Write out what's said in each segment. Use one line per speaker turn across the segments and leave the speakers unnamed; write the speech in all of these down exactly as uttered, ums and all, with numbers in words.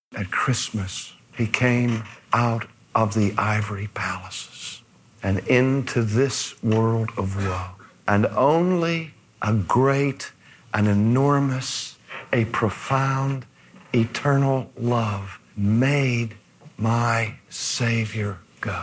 At Christmas, he came out of the ivory palaces and into this world of woe. And only a great, an enormous, a profound, eternal love made my Savior go.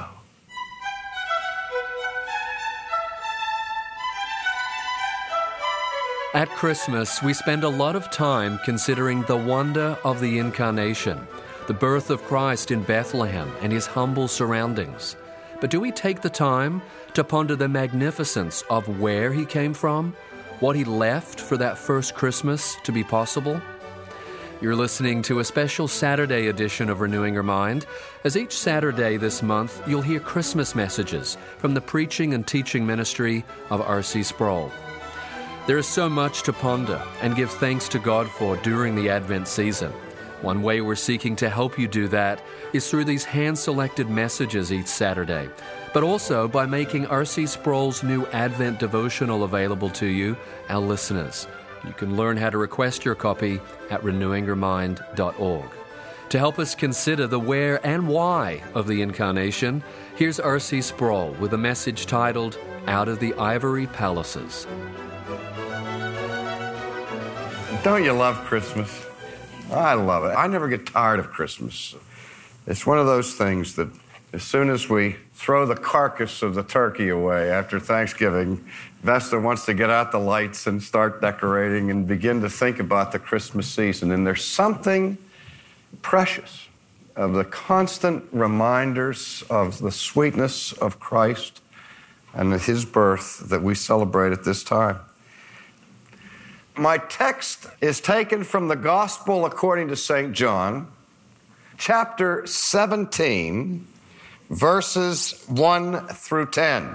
At Christmas, we spend a lot of time considering the wonder of the Incarnation, the birth of Christ in Bethlehem and his humble surroundings. But do we take the time to ponder the magnificence of where he came from, what he left for that first Christmas to be possible? You're listening to a special Saturday edition of Renewing Your Mind. As each Saturday this month, you'll hear Christmas messages from the preaching and teaching ministry of R C Sproul. There is so much to ponder and give thanks to God for during the Advent season. One way we're seeking to help you do that is through these hand-selected messages each Saturday, but also by making R C Sproul's new Advent devotional available to you, our listeners. You can learn how to request your copy at renewing your mind dot org. To help us consider the where and why of the Incarnation, here's R C Sproul with a message titled, Out of the Ivory Palaces.
Don't you love Christmas? I love it. I never get tired of Christmas. It's one of those things that as soon as we throw the carcass of the turkey away after Thanksgiving, Vesta wants to get out the lights and start decorating and begin to think about the Christmas season. And there's something precious of the constant reminders of the sweetness of Christ and his birth that we celebrate at this time. My text is taken from the Gospel according to Saint John, chapter seventeen, verses one through ten.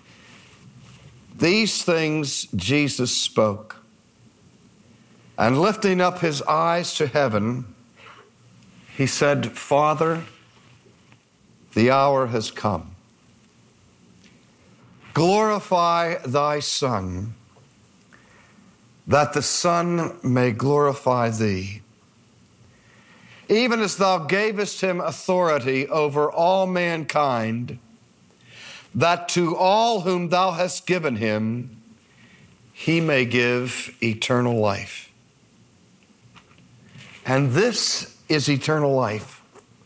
These things Jesus spoke, and lifting up his eyes to heaven, he said, Father, the hour has come. Glorify thy Son, that the Son may glorify thee, even as thou gavest him authority over all mankind, that to all whom thou hast given him, he may give eternal life. And this is eternal life,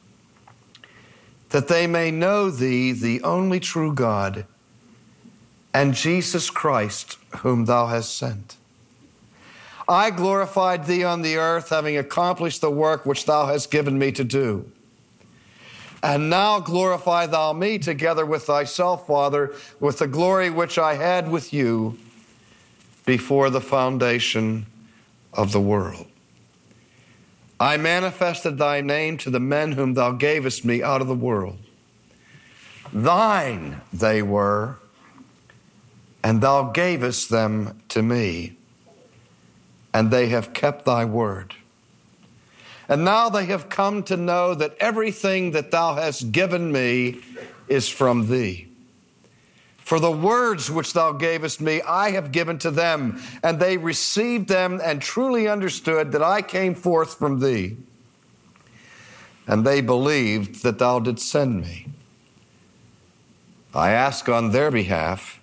that they may know thee, the only true God, and Jesus Christ, whom thou hast sent. I glorified thee on the earth, having accomplished the work which thou hast given me to do. And now glorify thou me together with thyself, Father, with the glory which I had with you before the foundation of the world. I manifested thy name to the men whom thou gavest me out of the world. Thine they were, and thou gavest them to me, and they have kept thy word. And now they have come to know that everything that thou hast given me is from thee. For the words which thou gavest me, I have given to them, and they received them and truly understood that I came forth from thee. And they believed that thou didst send me. I ask on their behalf.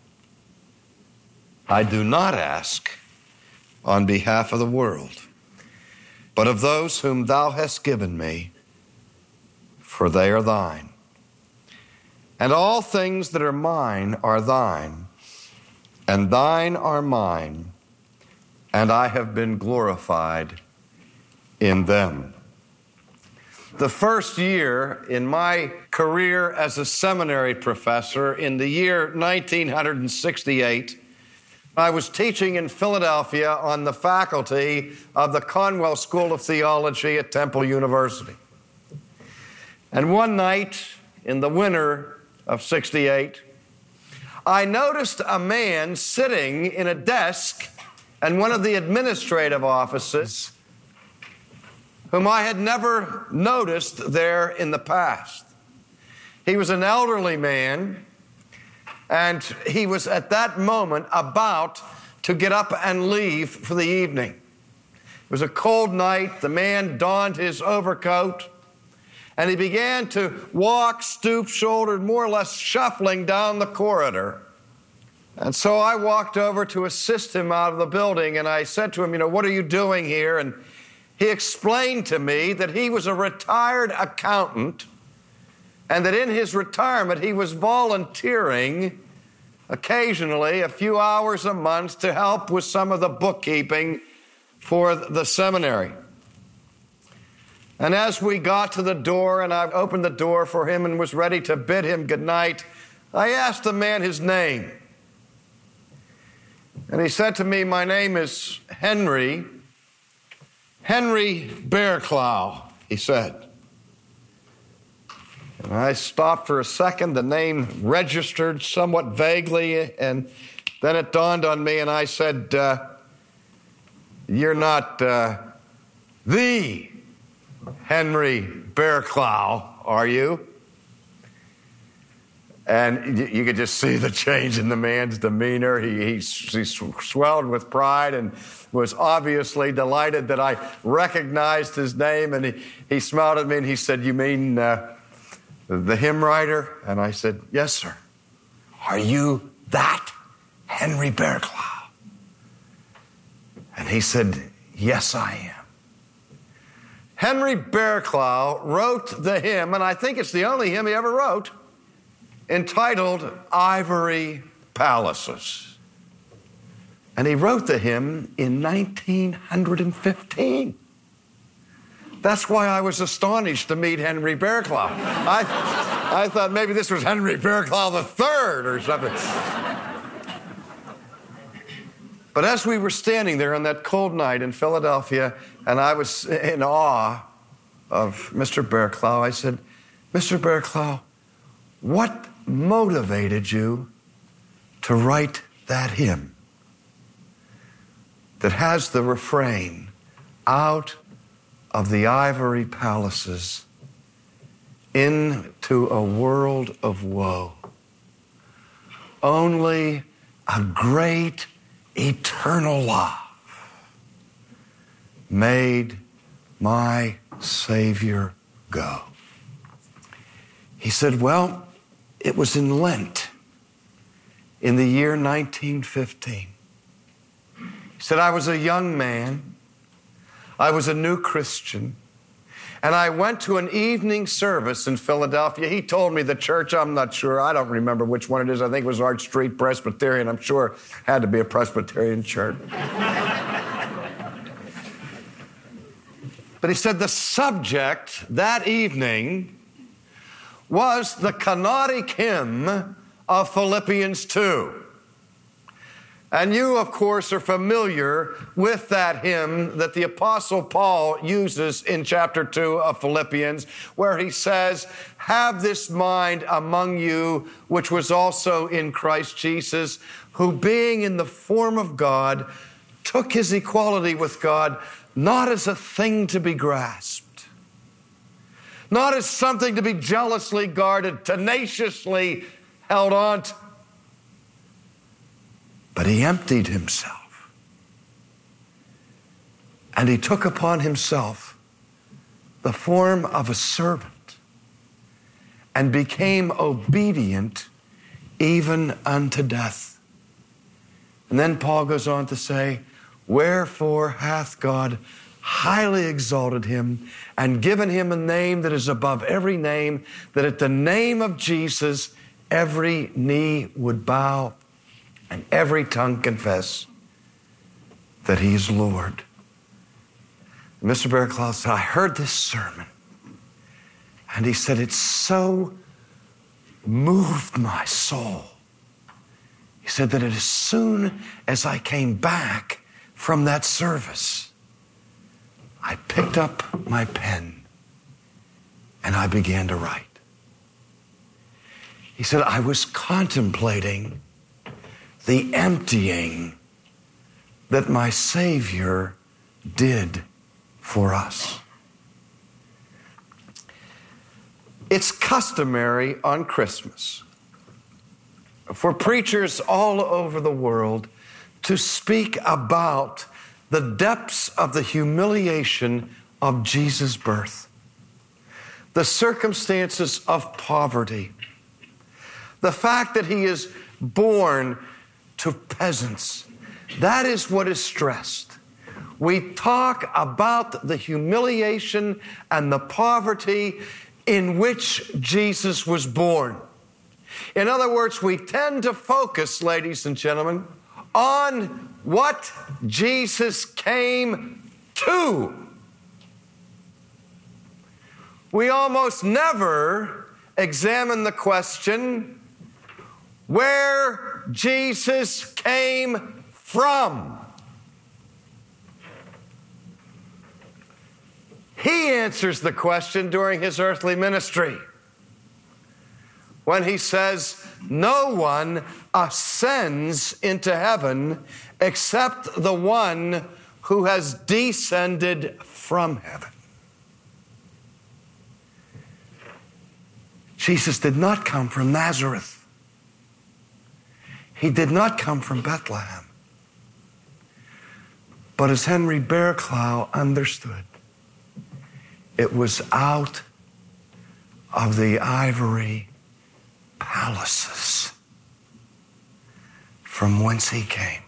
I do not ask on behalf of the world, but of those whom thou hast given me, for they are thine. And all things that are mine are thine, and thine are mine, and I have been glorified in them. The first year in my career as a seminary professor, in the year nineteen sixty-eight, I was teaching in Philadelphia on the faculty of the Conwell School of Theology at Temple University. And one night in the winter of sixty-eight, I noticed a man sitting in a desk in one of the administrative offices whom I had never noticed there in the past. He was an elderly man, and he was at that moment about to get up and leave for the evening. It was a cold night. The man donned his overcoat, and he began to walk stoop-shouldered, more or less shuffling down the corridor. And so I walked over to assist him out of the building, and I said to him, you know, what are you doing here? And he explained to me that he was a retired accountant and that in his retirement he was volunteering occasionally a few hours a month to help with some of the bookkeeping for the seminary. And as we got to the door and I opened the door for him and was ready to bid him goodnight, I asked the man his name. And he said to me, my name is Henry, Henry Bearclough, he said. And I stopped for a second, the name registered somewhat vaguely, and then it dawned on me, and I said, uh, you're not uh, the Henry Bearclough, are you? And you, you could just see the change in the man's demeanor. He, he, he swelled with pride and was obviously delighted that I recognized his name. And he, he smiled at me and he said, you mean uh, the hymn writer? And I said, yes, sir. Are you that Henry Bearclough? And he said, yes, I am. Henry Bearclough wrote the hymn, and I think it's the only hymn he ever wrote, entitled Ivory Palaces. And he wrote the hymn in nineteen fifteen. That's why I was astonished to meet Henry Bearclough. I, I thought maybe this was Henry Bearclough the third or something. But as we were standing there on that cold night in Philadelphia, and I was in awe of Mister Bearclough, I said, Mister Bearclough, what motivated you to write that hymn that has the refrain, out of the ivory palaces into a world of woe? Only a great eternal love made my Savior go. He said, well, it was in Lent in the year nineteen fifteen. He said, I was a young man. I was a new Christian. And I went to an evening service in Philadelphia. He told me the church, I'm not sure. I don't remember which one it is. I think it was Arch Street Presbyterian. I'm sure it had to be a Presbyterian church. But he said the subject that evening was the canonic hymn of Philippians two. And you, of course, are familiar with that hymn that the Apostle Paul uses in chapter two of Philippians, where he says, have this mind among you, which was also in Christ Jesus, who being in the form of God, took his equality with God, not as a thing to be grasped, not as something to be jealously guarded, tenaciously held on to, but he emptied himself. And he took upon himself the form of a servant and became obedient even unto death. And then Paul goes on to say, wherefore hath God highly exalted him and given him a name that is above every name, that at the name of Jesus every knee would bow and every tongue confess that he is Lord. And Mister Bearclough said, I heard this sermon, and he said, it so moved my soul. He said that as soon as I came back from that service, I picked up my pen and I began to write. He said, I was contemplating the emptying that my Savior did for us. It's customary on Christmas for preachers all over the world to speak about the depths of the humiliation of Jesus' birth, the circumstances of poverty, the fact that he is born to peasants. That is what is stressed. We talk about the humiliation and the poverty in which Jesus was born. In other words, we tend to focus, ladies and gentlemen, on what Jesus came to. We almost never examine the question where Jesus came from. He answers the question during his earthly ministry when he says, "No one ascends into heaven except the one who has descended from heaven." Jesus did not come from Nazareth. He did not come from Bethlehem. But as Henry Bearclough understood, it was out of the ivory palaces from whence he came.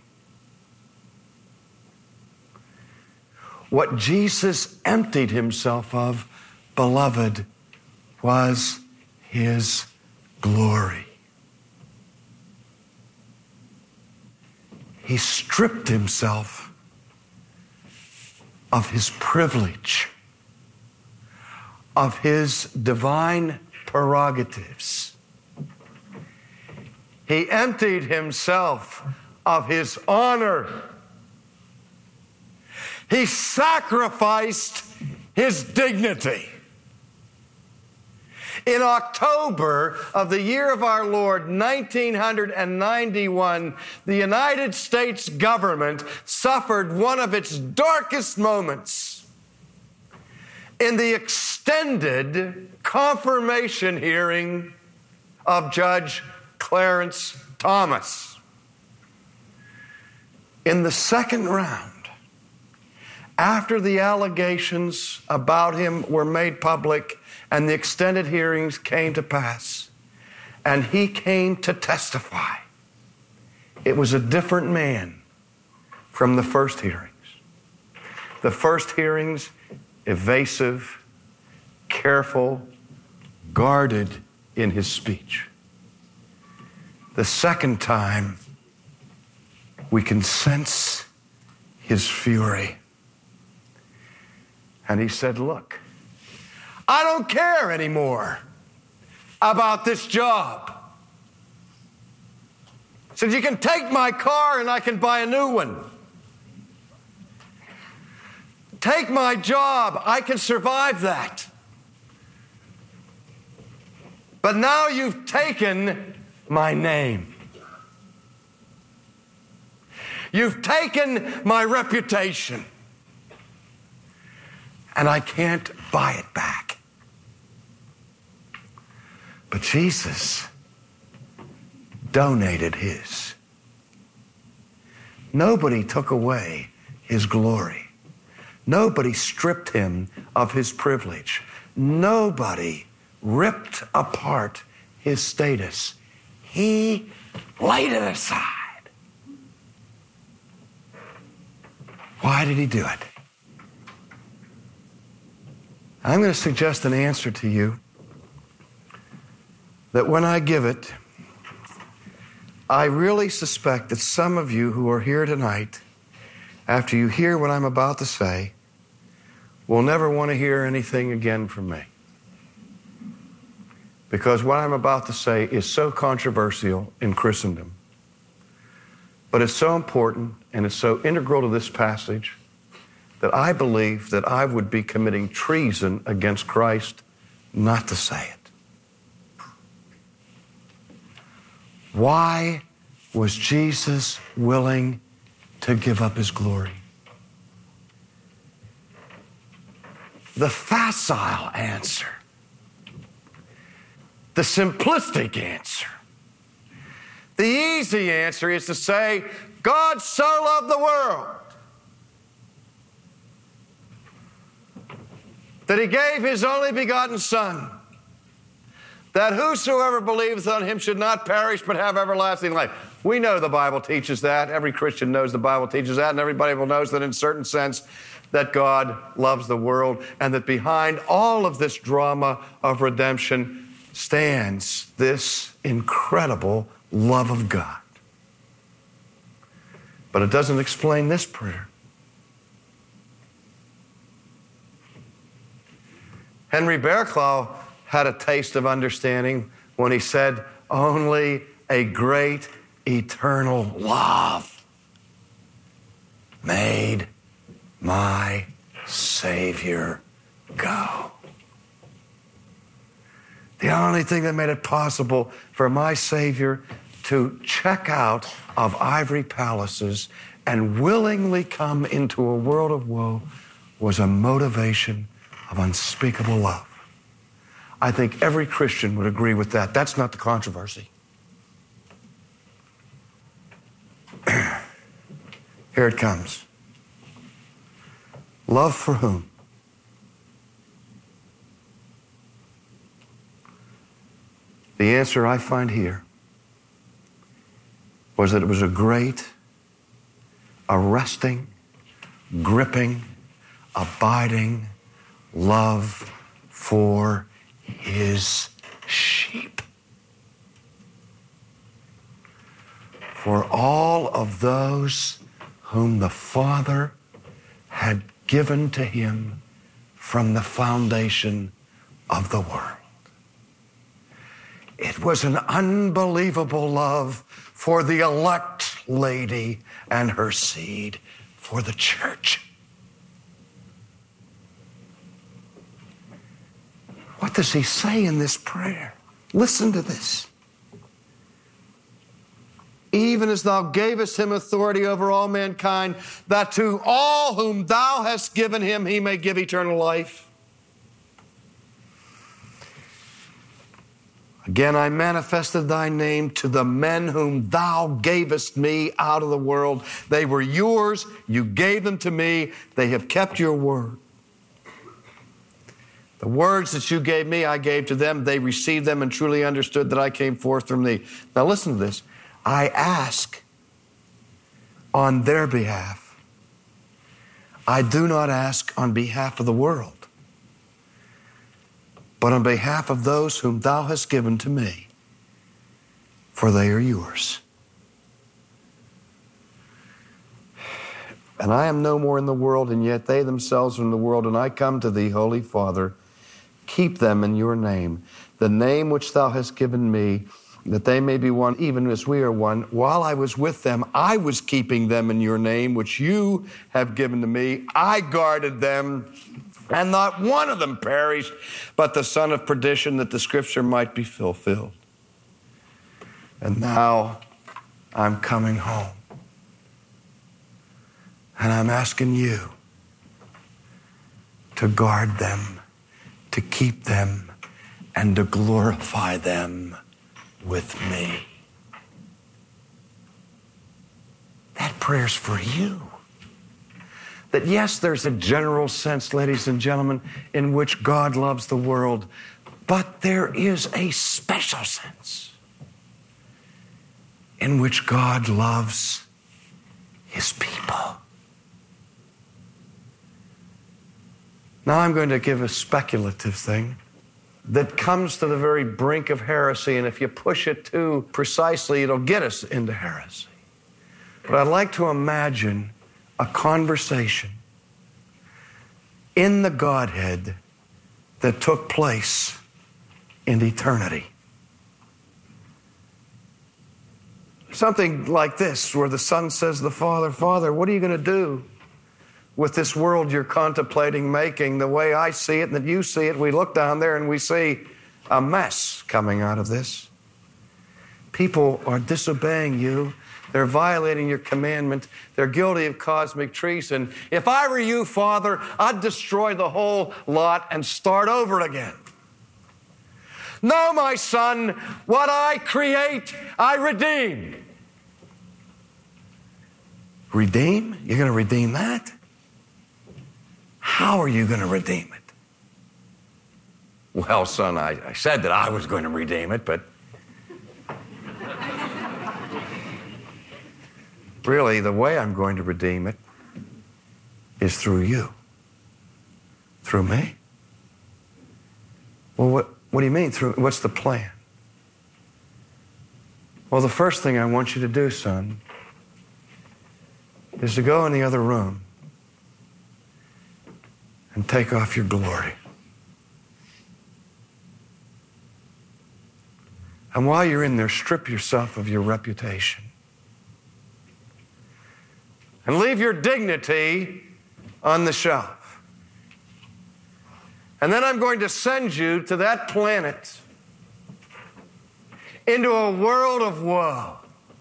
What Jesus emptied himself of, beloved, was his glory. He stripped himself of his privilege, of his divine prerogatives. He emptied himself of his honor. He sacrificed his dignity. In October of the year of our Lord, nineteen ninety-one, the United States government suffered one of its darkest moments in the extended confirmation hearing of Judge Clarence Thomas. In the second round, after the allegations about him were made public and the extended hearings came to pass, and he came to testify, it was a different man from the first hearings. The first hearings, evasive, careful, guarded in his speech. The second time, we can sense his fury. And he said, "Look, I don't care anymore about this job." He said, "You can take my car and I can buy a new one. Take my job, I can survive that. But now you've taken my name. You've taken my reputation, and I can't buy it back." But Jesus donated his. Nobody took away his glory. Nobody stripped him of his privilege. Nobody ripped apart his status. He laid it aside. Why did he do it? I'm going to suggest an answer to you that when I give it, I really suspect that some of you who are here tonight, after you hear what I'm about to say, will never want to hear anything again from me. Because what I'm about to say is so controversial in Christendom. But it's so important and it's so integral to this passage that I believe that I would be committing treason against Christ not to say it. Why was Jesus willing to give up his glory? The facile answer, the simplistic answer, the easy answer is to say, God so loved the world that he gave his only begotten Son, that whosoever believeth on him should not perish but have everlasting life. We know the Bible teaches that. Every Christian knows the Bible teaches that, and everybody will knows that in a certain sense that God loves the world, and that behind all of this drama of redemption stands this incredible love of God. But it doesn't explain this prayer. Henry Bearclaw had a taste of understanding when he said, only a great eternal love made my Savior go. The only thing that made it possible for my Savior to check out of ivory palaces and willingly come into a world of woe was a motivation of unspeakable love. I think every Christian would agree with that. That's not the controversy. Here it comes. Love for whom? The answer I find here was that it was a great, arresting, gripping, abiding love for his sheep. For all of those whom the Father had given to him from the foundation of the world. It was an unbelievable love for the elect lady and her seed, for the church. What does he say in this prayer? Listen to this. Even as thou gavest him authority over all mankind, that to all whom thou hast given him he may give eternal life. Again, I manifested thy name to the men whom thou gavest me out of the world. They were yours. You gave them to me. They have kept your word. The words that you gave me, I gave to them. They received them and truly understood that I came forth from thee. Now listen to this. I ask on their behalf. I do not ask on behalf of the world, but on behalf of those whom thou hast given to me, for they are yours. And I am no more in the world, and yet they themselves are in the world, and I come to thee, Holy Father. Keep them in your name, the name which thou hast given me, that they may be one, even as we are one. While I was with them, I was keeping them in your name, which you have given to me. I guarded them, and not one of them perished, but the son of perdition, that the scripture might be fulfilled. And now I'm coming home. And I'm asking you to guard them, to keep them, and to glorify them with me. That prayer's for you. That yes, there's a general sense, ladies and gentlemen, in which God loves the world, but there is a special sense in which God loves his people. Now I'm going to give a speculative thing that comes to the very brink of heresy, and if you push it too precisely, it'll get us into heresy. But I'd like to imagine a conversation in the Godhead that took place in eternity. Something like this, where the Son says to the Father, Father, what are you going to do with this world you're contemplating making? The way I see it and that you see it, we look down there and we see a mess coming out of this. People are disobeying you. They're violating your commandment. They're guilty of cosmic treason. If I were you, Father, I'd destroy the whole lot and start over again. No, my son, what I create, I redeem. Redeem? You're going to redeem that? How are you going to redeem it? Well, son, I, I said that I was going to redeem it, but really the way I'm going to redeem it is through you. Through me? Well, what, what do you mean? Through, what's the plan? Well, the first thing I want you to do, son, is to go in the other room and take off your glory. And while you're in there, strip yourself of your reputation. And leave your dignity on the shelf. And then I'm going to send you to that planet into a world of woe.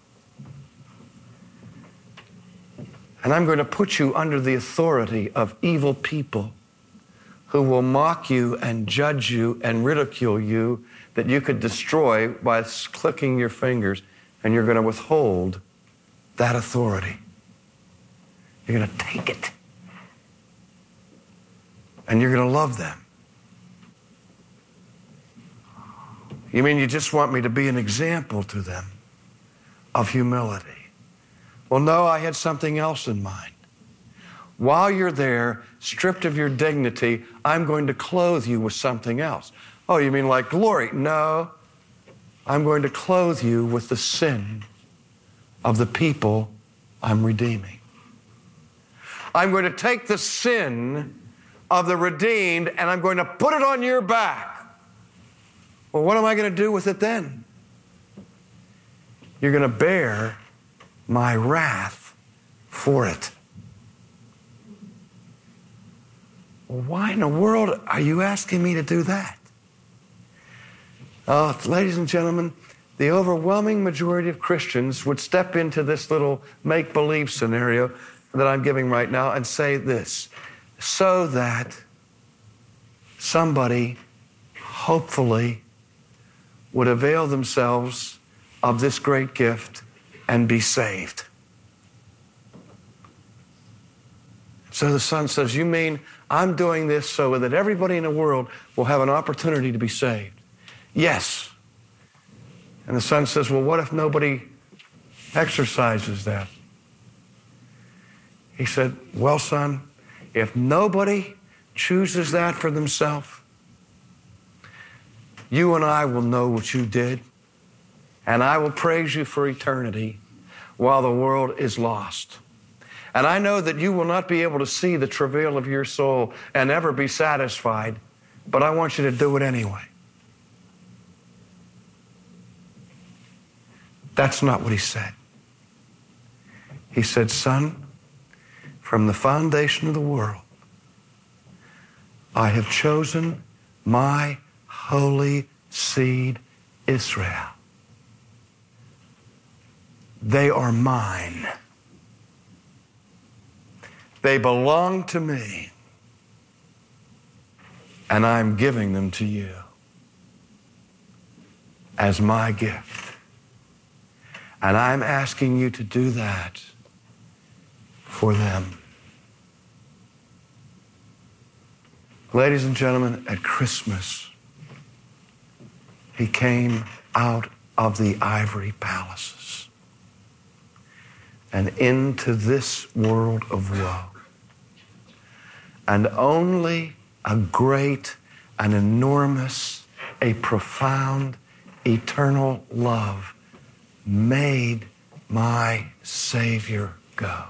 And I'm going to put you under the authority of evil people who will mock you and judge you and ridicule you that you could destroy by clicking your fingers, and you're going to withhold that authority. You're going to take it. And you're going to love them. You mean you just want me to be an example to them of humility? Well, no, I had something else in mind. While you're there, stripped of your dignity, I'm going to clothe you with something else. Oh, you mean like glory? No, I'm going to clothe you with the sin of the people I'm redeeming. I'm going to take the sin of the redeemed and I'm going to put it on your back. Well, what am I going to do with it then? You're going to bear my wrath for it. Well, why in the world are you asking me to do that? Oh, ladies and gentlemen, the overwhelming majority of Christians would step into this little make-believe scenario that I'm giving right now and say this, so that somebody, hopefully, would avail themselves of this great gift and be saved. So the son says, you mean I'm doing this so that everybody in the world will have an opportunity to be saved? Yes. And the son says, well, what if nobody exercises that? He said, well, son, if nobody chooses that for themselves, you and I will know what you did, and I will praise you for eternity while the world is lost. And I know that you will not be able to see the travail of your soul and ever be satisfied, but I want you to do it anyway. That's not what he said. He said, son, from the foundation of the world, I have chosen my holy seed, Israel. They are mine. They belong to me, and I'm giving them to you as my gift. And I'm asking you to do that for them. Ladies and gentlemen, at Christmas, he came out of the ivory palaces and into this world of woe. And only a great, an enormous, a profound, eternal love made my Savior go.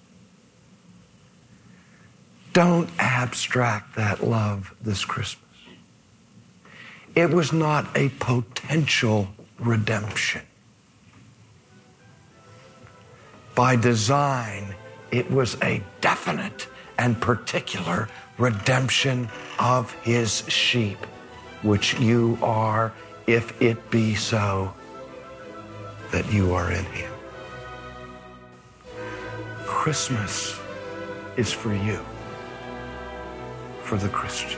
Don't abstract that love this Christmas. It was not a potential redemption. By design, it was a definite and particular redemption of his sheep, which you are, if it be so that you are in him. Christmas is for you, for the Christian.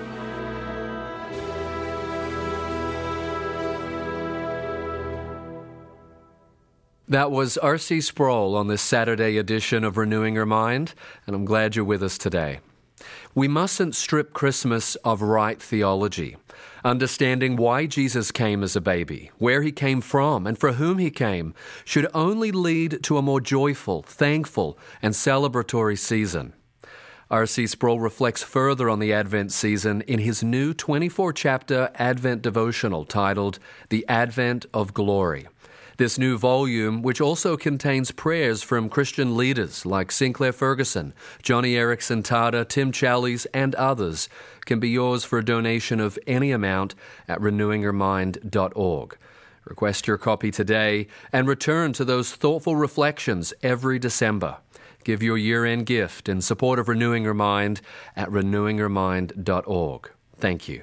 That was R C Sproul on this Saturday edition of Renewing Your Mind, and I'm glad you're with us today. We mustn't strip Christmas of right theology. Understanding why Jesus came as a baby, where he came from, and for whom he came should only lead to a more joyful, thankful, and celebratory season. R C Sproul reflects further on the Advent season in his new twenty-four chapter Advent devotional titled The Advent of Glory. This new volume, which also contains prayers from Christian leaders like Sinclair Ferguson, Johnny Erickson Tada, Tim Challies, and others, can be yours for a donation of any amount at renewing your mind dot org. Request your copy today and return to those thoughtful reflections every December. Give your year-end gift in support of Renewing Your Mind at renewing your mind dot org. Thank you.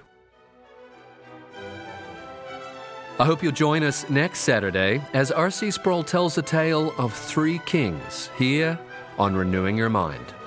I hope you'll join us next Saturday as R C Sproul tells the tale of three kings here on Renewing Your Mind.